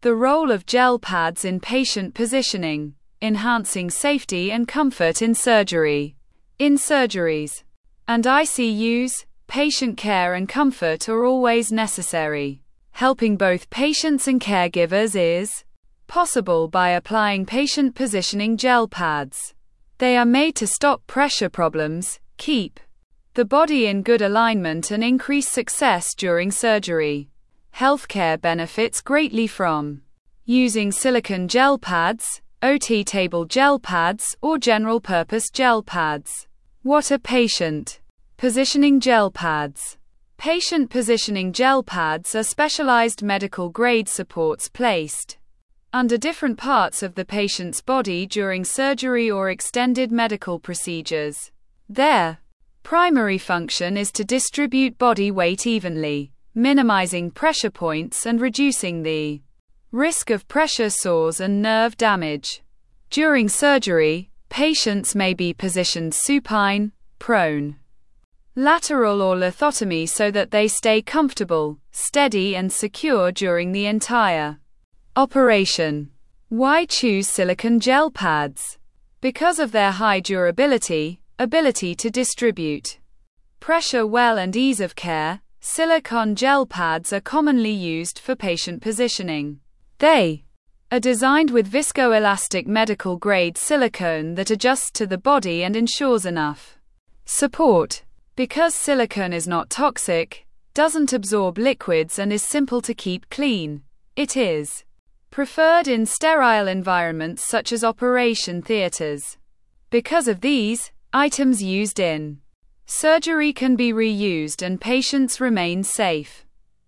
The role of gel pads in patient positioning, enhancing safety and comfort in surgery. In surgeries and ICUs, patient care and comfort are always necessary. Helping both patients and caregivers is possible by applying patient positioning gel pads. They are made to stop pressure problems, keep the body in good alignment, and increase success during surgery. Healthcare benefits greatly from using silicone gel pads, OT table gel pads, or general purpose gel pads. What are patient positioning gel pads? Patient positioning gel pads are specialized medical grade supports placed under different parts of the patient's body during surgery or extended medical procedures. Their primary function is to distribute body weight evenly, minimizing pressure points and reducing the risk of pressure sores and nerve damage. During surgery, patients may be positioned supine, prone, lateral, or lithotomy so that they stay comfortable, steady, and secure during the entire operation. Why choose silicone gel pads? Because of their high durability, ability to distribute pressure well, and ease of care, silicone gel pads are commonly used for patient positioning. They are designed with viscoelastic medical grade silicone that adjusts to the body and ensures enough support. Because silicone is not toxic, doesn't absorb liquids, and is simple to keep clean, it is preferred in sterile environments such as operation theaters. Because of these, items used in surgery can be reused and patients remain safe.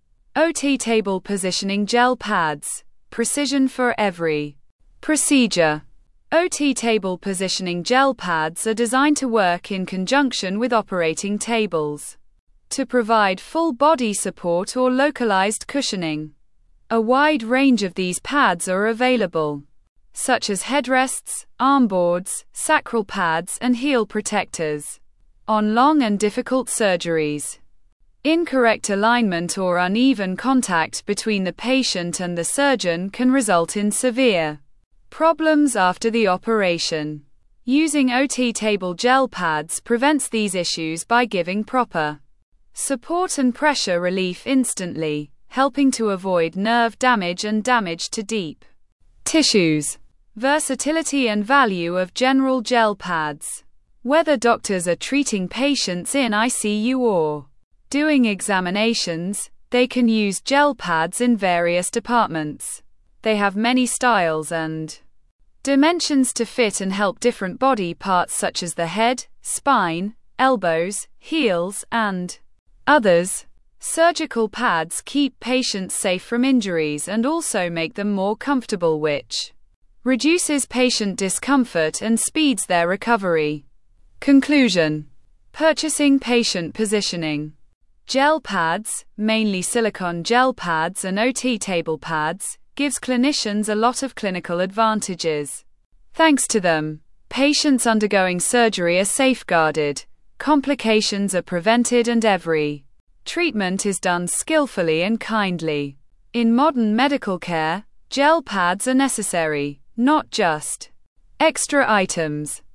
OT table positioning gel pads. Precision for every procedure. OT table positioning gel pads are designed to work in conjunction with operating tables to provide full body support or localized cushioning. A wide range of these pads are available, such as headrests, armboards, sacral pads, and heel protectors. On long and difficult surgeries, incorrect alignment or uneven contact between the patient and the surgeon can result in severe problems after the operation. Using OT table gel pads prevents these issues by giving proper support and pressure relief instantly, helping to avoid nerve damage and damage to deep tissues. Versatility and value of general gel pads. Whether doctors are treating patients in ICU or doing examinations, they can use gel pads in various departments. They have many styles and dimensions to fit and help different body parts such as the head, spine, elbows, heels, and others. Surgical pads keep patients safe from injuries and also make them more comfortable, which reduces patient discomfort and speeds their recovery. Conclusion. Purchasing patient positioning gel pads, mainly silicone gel pads and OT table pads, gives clinicians a lot of clinical advantages. Thanks to them, patients undergoing surgery are safeguarded, complications are prevented, and every treatment is done skillfully and kindly. In modern medical care, gel pads are necessary, not just extra items.